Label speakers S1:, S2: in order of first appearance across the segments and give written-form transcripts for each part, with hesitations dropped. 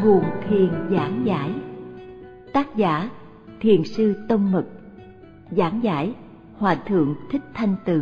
S1: Nguồn thiền giảng giải. Tác giả Thiền sư Tông Mật. Giảng giải Hòa thượng Thích Thanh Từ.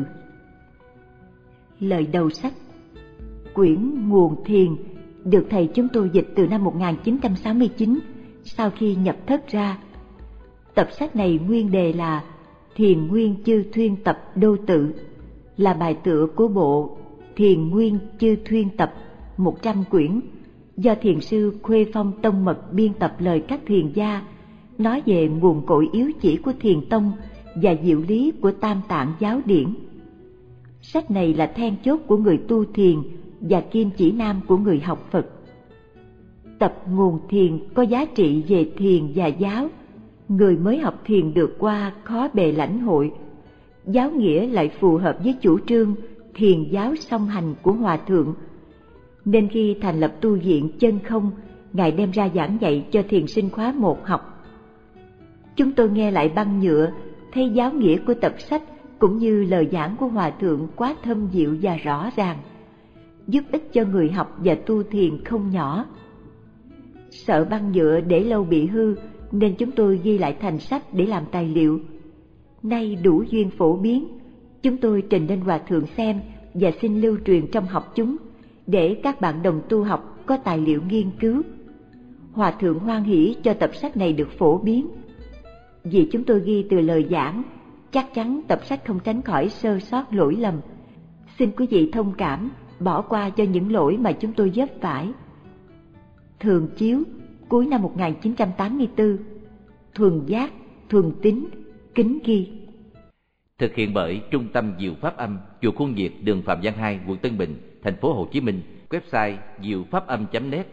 S1: Lời đầu sách. Quyển Nguồn Thiền được thầy chúng tôi dịch từ năm 1969 sau khi nhập thất ra. Tập sách này nguyên đề là Thiền Nguyên Chư Thuyên Tập Đô Tự, là bài tựa của bộ Thiền Nguyên Chư Thuyên Tập 100 quyển do thiền sư Khuê Phong Tông Mật biên tập lời các thiền gia, nói về nguồn cội yếu chỉ của thiền tông và diệu lý của Tam Tạng giáo điển. Sách này là then chốt của người tu thiền và kim chỉ nam của người học Phật. Tập Nguồn Thiền có giá trị về thiền và giáo. Người mới học thiền được qua khó bề lãnh hội. Giáo nghĩa lại phù hợp với chủ trương thiền giáo song hành của Hòa Thượng, nên khi thành lập tu viện Chân Không, Ngài đem ra giảng dạy cho thiền sinh khóa 1 học. Chúng tôi nghe lại băng nhựa, thấy giáo nghĩa của tập sách cũng như lời giảng của Hòa Thượng quá thâm diệu và rõ ràng, giúp ích cho người học và tu thiền không nhỏ. Sợ băng nhựa để lâu bị hư, nên chúng tôi ghi lại thành sách để làm tài liệu. Nay đủ duyên phổ biến, chúng tôi trình lên Hòa Thượng xem và xin lưu truyền trong học chúng, để các bạn đồng tu học có tài liệu nghiên cứu. Hòa Thượng hoan hỷ cho tập sách này được phổ biến. Vì chúng tôi ghi từ lời giảng, chắc chắn tập sách không tránh khỏi sơ sót lỗi lầm. Xin quý vị thông cảm, bỏ qua cho những lỗi mà chúng tôi vấp phải. Thường Chiếu, cuối năm 1984. Thuần Giác, Thuần Tín, kính ghi.
S2: Thực hiện bởi Trung tâm Diệu Pháp Âm, chùa Khuôn Việt, đường Phạm Văn 2, quận Tân Bình, thành phố Hồ Chí Minh. Website diệu-pháp-âm.net.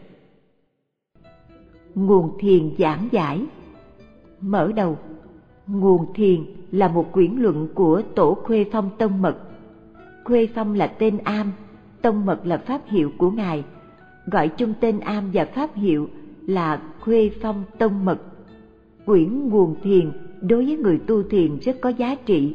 S1: Nguồn Thiền giảng giải. Mở đầu. Nguồn Thiền là một quyển luận của Tổ Khuê Phong Tông Mật. Khuê Phong là tên am, Tông Mật là pháp hiệu của Ngài. Gọi chung tên am và pháp hiệu là Khuê Phong Tông Mật. Quyển Nguồn Thiền đối với người tu thiền rất có giá trị.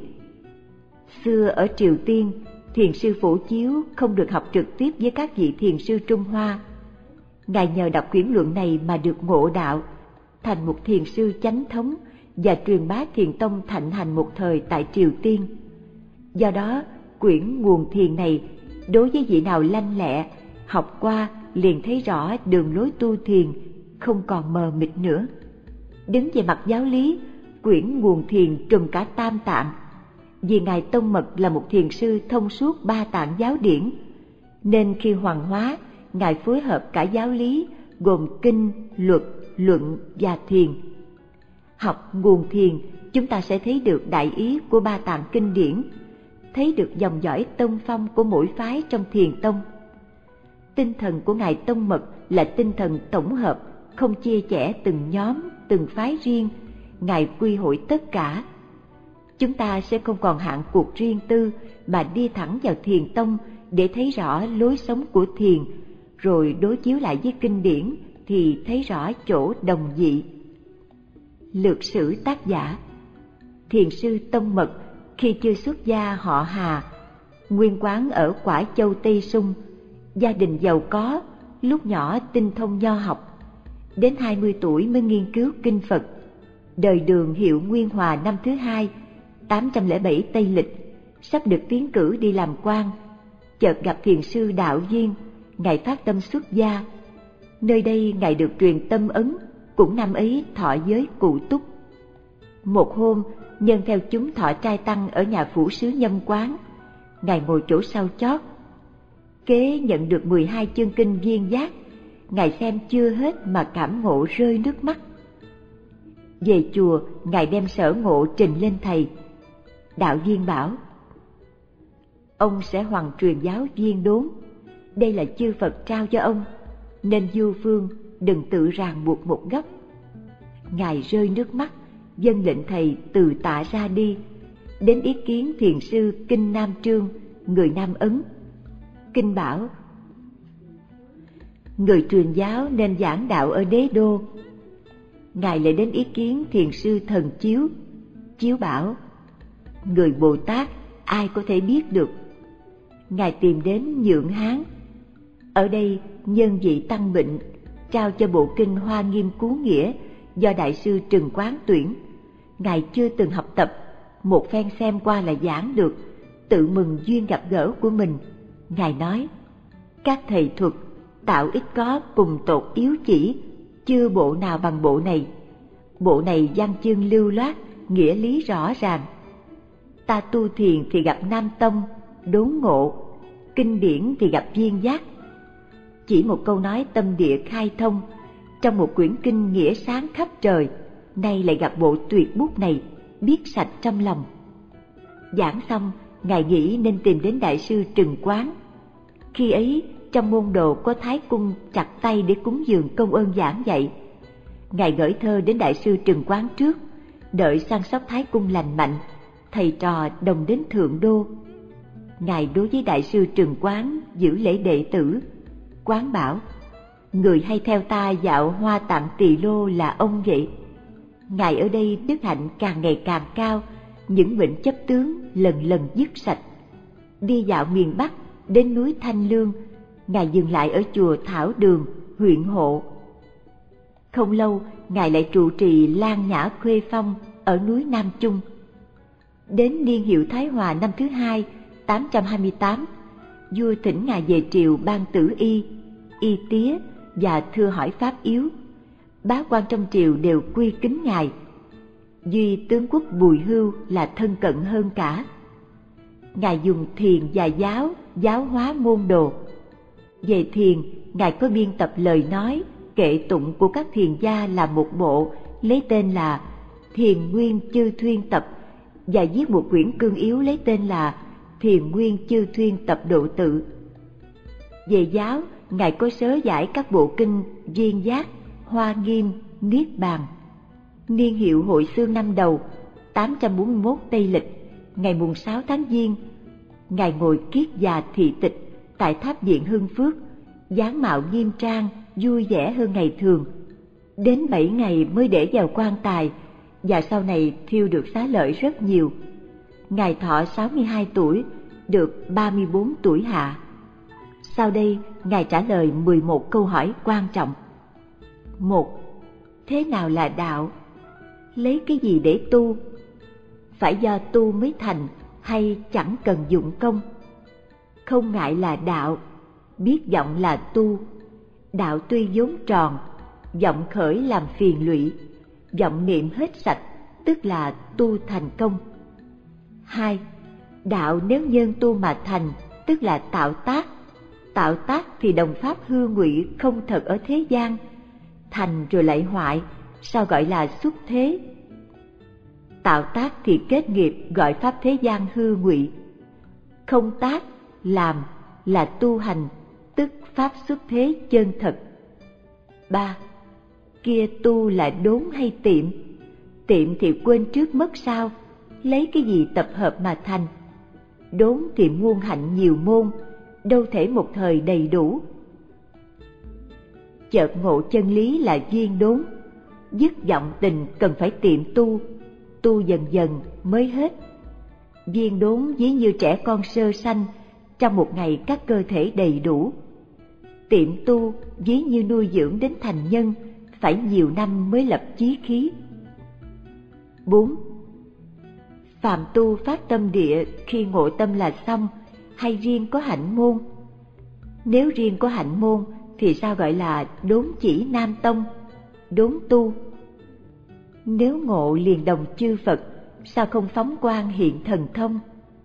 S1: Xưa ở Triều Tiên, thiền sư Phổ Chiếu không được học trực tiếp với các vị thiền sư Trung Hoa. Ngài nhờ đọc quyển luận này mà được ngộ đạo, thành một thiền sư chánh thống và truyền bá thiền tông thịnh hành một thời tại Triều Tiên. Do đó, quyển Nguồn Thiền này đối với vị nào lanh lẹ, học qua liền thấy rõ đường lối tu thiền, không còn mờ mịt nữa. Đứng về mặt giáo lý, quyển Nguồn Thiền trùm cả Tam Tạng. Vì Ngài Tông Mật là một thiền sư thông suốt ba tạng giáo điển, nên khi hoàng hóa, Ngài phối hợp cả giáo lý gồm kinh, luật, luận và thiền. Học Nguồn Thiền, chúng ta sẽ thấy được đại ý của ba tạng kinh điển, thấy được dòng dõi tông phong của mỗi phái trong thiền tông. Tinh thần của Ngài Tông Mật là tinh thần tổng hợp, không chia chẽ từng nhóm, từng phái riêng. Ngài quy hội tất cả. Chúng ta sẽ không còn hạn cuộc riêng tư mà đi thẳng vào thiền tông để thấy rõ lối sống của thiền, rồi đối chiếu lại với kinh điển thì thấy rõ chỗ đồng dị. Lược sử tác giả. Thiền sư Tông Mật khi chưa xuất gia họ Hà, nguyên quán ở Quả Châu Tây Sung, gia đình giàu có, lúc nhỏ tinh thông nho học. Đến 20 tuổi mới nghiên cứu kinh Phật. Đời Đường hiệu Nguyên Hòa năm thứ 2, 807 Tây Lịch, sắp được tiến cử đi làm quan, chợt gặp thiền sư Đạo Viên. Ngài phát tâm xuất gia. Nơi đây Ngài được truyền tâm ấn, cũng năm ấy thọ giới cụ túc. Một hôm, nhân theo chúng thọ trai tăng ở nhà phủ sứ Nhâm Quán, Ngài ngồi chỗ sau chót. Kế nhận được 12 chương kinh viên giác, Ngài xem chưa hết mà cảm ngộ rơi nước mắt. Về chùa, Ngài đem sở ngộ trình lên thầy. Đạo Viên bảo: ông sẽ hoằng truyền giáo viên đốn, đây là chư Phật trao cho ông, nên du phương đừng tự ràng buộc một góc. Ngài rơi nước mắt, vâng lệnh thầy từ tạ ra đi, đến ý kiến thiền sư Kinh Nam Trương, người Nam Ấn. Kinh bảo: người truyền giáo nên giảng đạo ở Đế Đô. Ngài lại đến ý kiến thiền sư Thần Chiếu. Chiếu bảo: người Bồ Tát ai có thể biết được. Ngài tìm đến Nhượng Hán. Ở đây nhân vị tăng bệnh, trao cho bộ kinh Hoa Nghiêm Cứu Nghĩa do Đại sư Trừng Quán tuyển. Ngài chưa từng học tập, một phen xem qua là giảng được, tự mừng duyên gặp gỡ của mình. Ngài nói, các thầy thuật tạo ít có cùng tột yếu chỉ, chưa bộ nào bằng bộ này. Bộ này văn chương lưu loát, nghĩa lý rõ ràng. Ta tu thiền thì gặp Nam Tông, đốn ngộ, kinh điển thì gặp duyên giác. Chỉ một câu nói tâm địa khai thông, trong một quyển kinh nghĩa sáng khắp trời, nay lại gặp bộ tuyệt bút này, biết sạch trong lòng. Giảng xong, Ngài nghĩ nên tìm đến Đại sư Trừng Quán. Khi ấy, trong môn đồ có thái cung chặt tay để cúng dường công ơn giảng dạy. Ngài gửi thơ đến Đại sư Trừng Quán trước, đợi săn sóc thái cung lành mạnh, thầy trò đồng đến Thượng Đô. Ngài đối với Đại sư Trừng Quán giữ lễ đệ tử. Quán bảo, người hay theo ta dạo Hoa Tạng Tỳ Lô là ông vậy. Ngài ở đây đức hạnh càng ngày càng cao, những bệnh chấp tướng lần lần dứt sạch. Đi dạo miền Bắc, đến núi Thanh Lương, Ngài dừng lại ở chùa Thảo Đường, huyện Hộ. Không lâu, Ngài lại trụ trì Lan Nhã Khuê Phong ở núi Nam Trung. Đến niên hiệu Thái Hòa năm thứ 2, 828, vua thỉnh Ngài về triều ban tử y, y tía và thưa hỏi pháp yếu. Bá quan trong triều đều quy kính Ngài. Duy tướng quốc Bùi Hưu là thân cận hơn cả. Ngài dùng thiền và giáo hóa môn đồ. Về thiền, Ngài có biên tập lời nói, kệ tụng của các thiền gia là một bộ, lấy tên là Thiền Nguyên Chư Thuyên Tập, và viết một quyển cương yếu lấy tên là Thiền Nguyên Chư Thuyên Tập Độ Tự. Về giáo, Ngài có sớ giải các bộ kinh Duyên Giác, Hoa Nghiêm, Niết Bàn. Niên hiệu Hội Xương năm Đầu, 841 Tây Lịch, ngày mùng 6 tháng Giêng, Ngài ngồi kiết già thị tịch tại Tháp Điện Hưng Phước, dáng mạo nghiêm trang, vui vẻ hơn ngày thường. Đến 7 ngày mới để vào quan tài, và sau này thiêu được xá lợi rất nhiều. Ngài thọ 62 tuổi, được 34 tuổi hạ. Sau đây, Ngài trả lời 11 câu hỏi quan trọng. 1. Thế nào là đạo? Lấy cái gì để tu? Phải do tu mới thành hay chẳng cần dụng công? Không ngại là đạo, biết vọng là tu. Đạo tuy vốn tròn, vọng khởi làm phiền lụy, vọng niệm hết sạch, tức là tu thành công. 2. Đạo nếu nhân tu mà thành, tức là tạo tác. Tạo tác thì đồng pháp hư ngụy không thật ở thế gian, thành rồi lại hoại, sao gọi là xuất thế? Tạo tác thì kết nghiệp, gọi pháp thế gian hư ngụy. Không tác, làm là tu hành, tức pháp xuất thế chân thật. 3. Kia tu là đốn hay tiệm? Tiệm thì quên trước mất sau, lấy cái gì tập hợp mà thành? Đốn thì muôn hạnh nhiều môn, đâu thể một thời đầy đủ. Chợt ngộ chân lý là duyên đốn, dứt vọng tình cần phải tiệm tu, tu dần dần mới hết. Duyên đốn ví như trẻ con sơ sanh, trong một ngày các cơ thể đầy đủ. Tiệm tu ví như nuôi dưỡng đến thành nhân, phải nhiều năm mới lập chí khí. 4. Phàm tu phát tâm địa khi ngộ tâm là xong, hay riêng có hạnh môn? Nếu riêng có hạnh môn thì sao gọi là đốn chỉ Nam Tông, đốn tu? Nếu ngộ liền đồng chư Phật, sao không phóng quang hiện thần thông?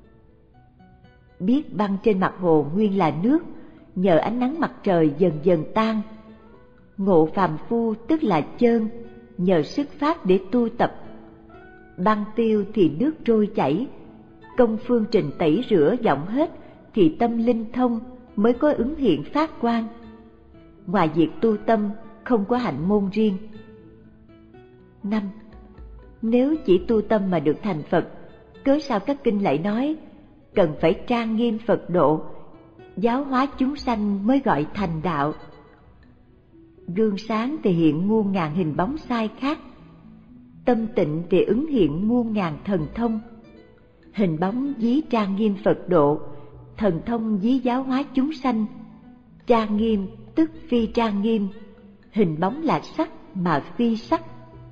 S1: Biết băng trên mặt hồ nguyên là nước, nhờ ánh nắng mặt trời dần dần tan. Ngộ phàm phu tức là chơn, nhờ sức pháp để tu tập. Băng tiêu thì nước trôi chảy, công phương trình tẩy rửa vọng hết thì tâm linh thông, mới có ứng hiện phát quang. Ngoài việc tu tâm, không có hạnh môn riêng. 5. Nếu chỉ tu tâm mà được thành Phật, cớ sao các kinh lại nói cần phải trang nghiêm Phật độ, giáo hóa chúng sanh mới gọi thành đạo? Gương sáng thì hiện muôn ngàn hình bóng sai khác, tâm tịnh thì ứng hiện muôn ngàn thần thông. Hình bóng ví trang nghiêm Phật độ, thần thông ví giáo hóa chúng sanh. Trang nghiêm tức phi trang nghiêm, hình bóng là sắc mà phi sắc.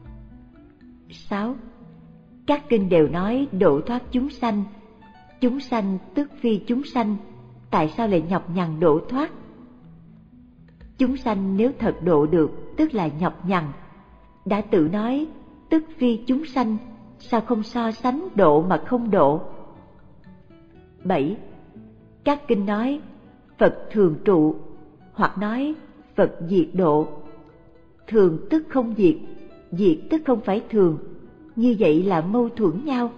S1: 6. Các kinh đều nói độ thoát chúng sanh tức phi chúng sanh, tại sao lại nhọc nhằn độ thoát? Chúng sanh nếu thật độ được tức là nhọc nhằn, đã tự nói tức phi chúng sanh, sao không so sánh độ mà không độ? 7. Các kinh nói Phật thường trụ, hoặc nói Phật diệt độ. Thường tức không diệt, diệt tức không phải thường, như vậy là mâu thuẫn nhau.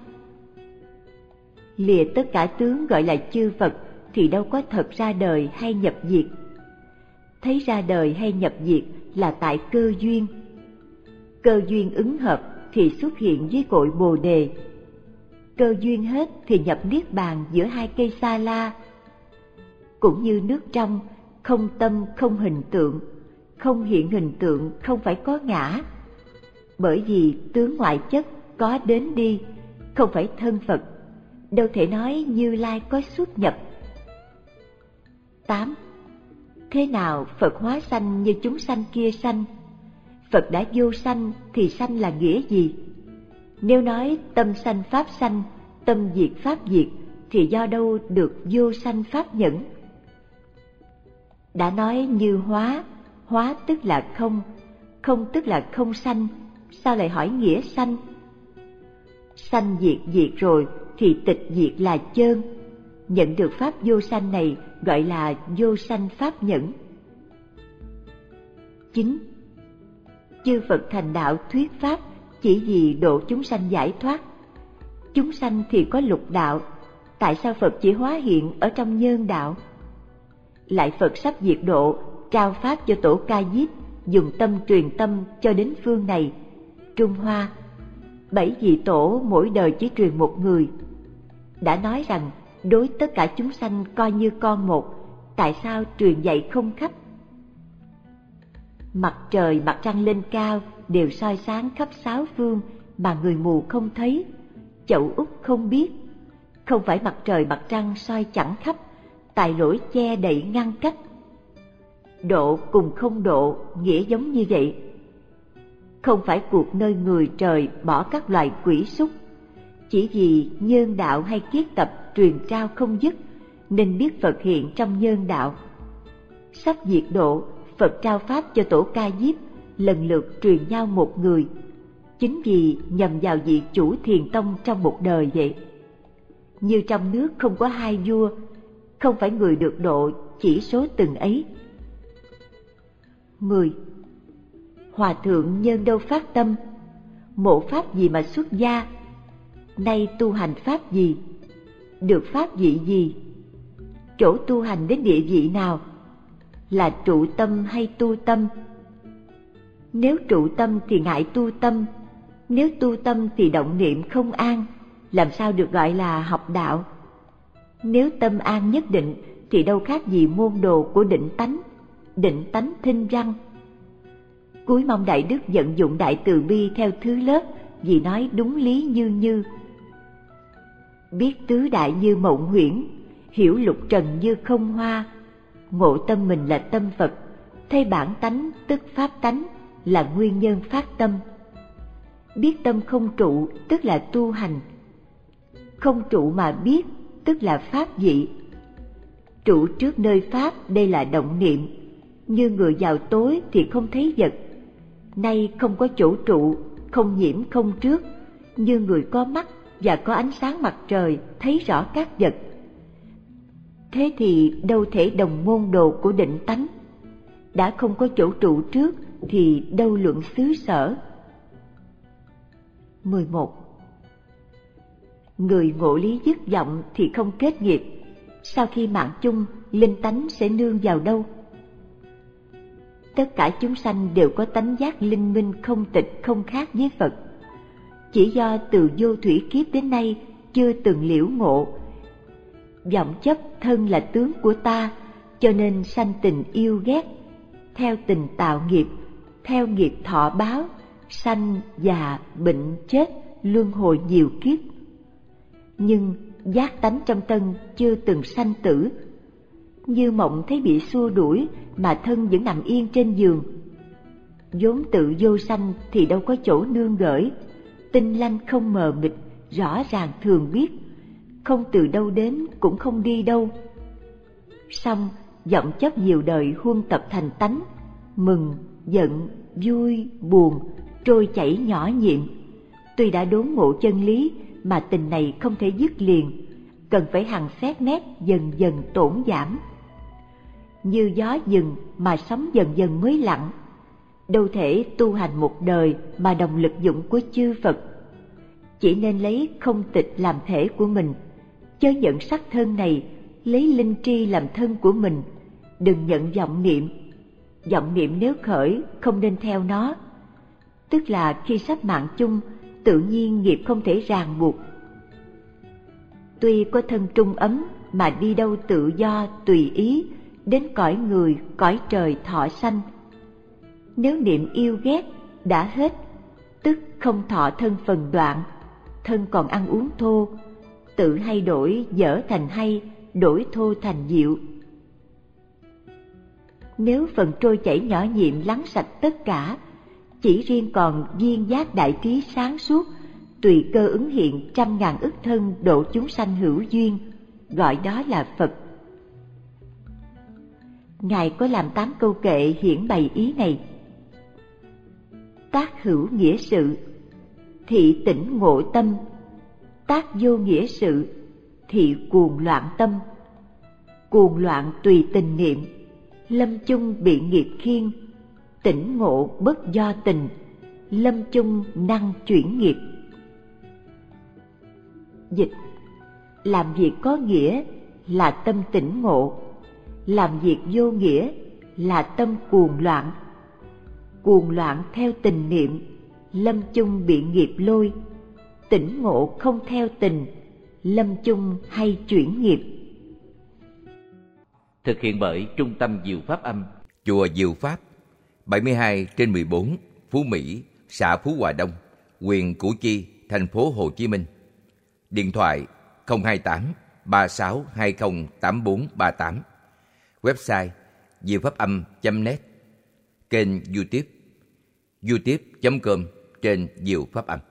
S1: Lìa tất cả tướng gọi là chư Phật thì đâu có thật ra đời hay nhập diệt. Thấy ra đời hay nhập diệt là tại cơ duyên. Cơ duyên ứng hợp thì xuất hiện với cội Bồ Đề. Cơ duyên hết thì nhập niết bàn giữa hai cây sa la. Cũng như nước trong, không tâm không hình tượng, không hiện hình tượng không phải có ngã. Bởi vì tướng ngoại chất có đến đi, không phải thân Phật, đâu thể nói Như Lai có xuất nhập. 8. Thế nào Phật hóa sanh như chúng sanh kia sanh? Phật đã vô sanh thì sanh là nghĩa gì? Nếu nói tâm sanh pháp sanh, tâm diệt pháp diệt, thì do đâu được vô sanh pháp nhẫn? Đã nói như hóa, hóa tức là không, không tức là không sanh, sao lại hỏi nghĩa sanh? Sanh diệt diệt rồi thì tịch diệt là chơn. Nhận được pháp vô sanh này gọi là vô sanh pháp nhẫn. 9. Chư Phật thành đạo thuyết pháp chỉ vì độ chúng sanh giải thoát. Chúng sanh thì có lục đạo, tại sao Phật chỉ hóa hiện ở trong nhân đạo? Lại Phật sắp diệt độ, trao pháp cho tổ Ca Diếp, dùng tâm truyền tâm cho đến phương này, Trung Hoa. 7 vị tổ mỗi đời chỉ truyền một người. Đã nói rằng đối tất cả chúng sanh coi như con một, tại sao truyền dạy không khắp? Mặt trời mặt trăng lên cao đều soi sáng khắp 6 phương mà người mù không thấy, Chậu Úc không biết. Không phải mặt trời mặt trăng soi chẳng khắp, tại lỗi che đậy ngăn cách. Độ cùng không độ nghĩa giống như vậy. Không phải cuộc nơi người trời bỏ các loài quỷ súc, chỉ vì nhân đạo hay kiết tập truyền trao không dứt nên biết Phật hiện trong nhân đạo. Sắp diệt độ, Phật trao pháp cho tổ Ca Diếp, lần lượt truyền nhau một người, chính vì nhằm vào vị chủ thiền tông trong một đời vậy. Như trong nước không có hai vua, không phải người được độ chỉ số từng ấy. 10. Hòa thượng nhân đâu phát tâm, mộ pháp gì mà xuất gia? Nay tu hành pháp gì? Được pháp vị gì? Chỗ tu hành đến địa vị nào? Là trụ tâm hay tu tâm? Nếu trụ tâm thì ngại tu tâm, nếu tu tâm thì động niệm không an, làm sao được gọi là học đạo? Nếu tâm an nhất định thì đâu khác gì môn đồ của định tánh thinh răng. Cuối mong Đại Đức vận dụng đại từ bi theo thứ lớp, vì nói đúng lý như. Biết tứ đại như mộng huyễn, hiểu lục trần như không hoa, ngộ tâm mình là tâm Phật, thấy bản tánh tức pháp tánh là nguyên nhân phát tâm. Biết tâm không trụ tức là tu hành, không trụ mà biết tức là pháp vị. Trụ trước nơi pháp đây là động niệm, như người vào tối thì không thấy vật. Nay không có chỗ trụ, không nhiễm không trước, như người có mắt và có ánh sáng mặt trời thấy rõ các vật. Thế thì đâu thể đồng môn đồ của định tánh. Đã không có chỗ trụ trước thì đâu luận xứ sở. 11. Người ngộ lý dứt vọng thì không kết nghiệp, sau khi mạng chung linh tánh sẽ nương vào đâu? Tất cả chúng sanh đều có tánh giác linh minh không tịch không khác với Phật. Chỉ do từ vô thủy kiếp đến nay chưa từng liễu ngộ, vọng chấp thân là tướng của ta, cho nên sanh tình yêu ghét, theo tình tạo nghiệp, theo nghiệp thọ báo, sanh già bệnh chết luân hồi nhiều kiếp. Nhưng giác tánh trong thân chưa từng sanh tử, như mộng thấy bị xua đuổi mà thân vẫn nằm yên trên giường. vốn tự vô sanh thì đâu có chỗ nương gửi, tinh lanh không mờ mịt, rõ ràng thường biết, không từ đâu đến cũng không đi đâu. Song vọng chấp nhiều đời huân tập thành tánh, mừng, giận, vui, buồn, trôi chảy nhỏ nhiệm. Tuy đã đốn ngộ chân lý mà tình này không thể dứt liền, cần phải hằng xét nét dần dần tổn giảm. Như gió dừng mà sóng dần dần mới lặng, đâu thể tu hành một đời mà đồng lực dụng của chư Phật. Chỉ nên lấy không tịch làm thể của mình, chớ nhận sắc thân này, lấy linh tri làm thân của mình. Đừng nhận vọng niệm. Vọng niệm nếu khởi không nên theo nó, tức là khi sắp mạng chung, tự nhiên nghiệp không thể ràng buộc. Tuy có thân trung ấm mà đi đâu tự do tùy ý, đến cõi người, cõi trời thọ sanh. Nếu niệm yêu ghét đã hết, tức không thọ thân phần đoạn, thân còn ăn uống thô, tự hay đổi dở thành hay, đổi thô thành diệu. Nếu phần trôi chảy nhỏ nhiệm lắng sạch tất cả, chỉ riêng còn duyên giác đại trí sáng suốt, tùy cơ ứng hiện trăm ngàn ức thân độ chúng sanh hữu duyên, gọi đó là Phật. Ngài có làm 8 câu kệ hiển bày ý này. Tác hữu nghĩa sự, thị tỉnh ngộ tâm, tác vô nghĩa sự, thị cuồng loạn tâm. Cuồng loạn tùy tình niệm, lâm chung bị nghiệp khiên, tỉnh ngộ bất do tình, lâm chung năng chuyển nghiệp. Dịch: làm việc có nghĩa là tâm tỉnh ngộ, làm việc vô nghĩa là tâm cuồng loạn. Cuồng loạn theo tình niệm, lâm chung bị nghiệp lôi, tỉnh ngộ không theo tình, lâm chung hay chuyển nghiệp.
S2: Thực hiện bởi Trung tâm Diệu Pháp Âm, Chùa Diệu Pháp, 72/14, Phú Mỹ, xã Phú Hòa Đông, huyện Củ Chi, thành phố Hồ Chí Minh. Điện thoại 028 3620 8438. Website diệu-pháp-âm.net. Kênh YouTube youtube.com/diệu-pháp-âm.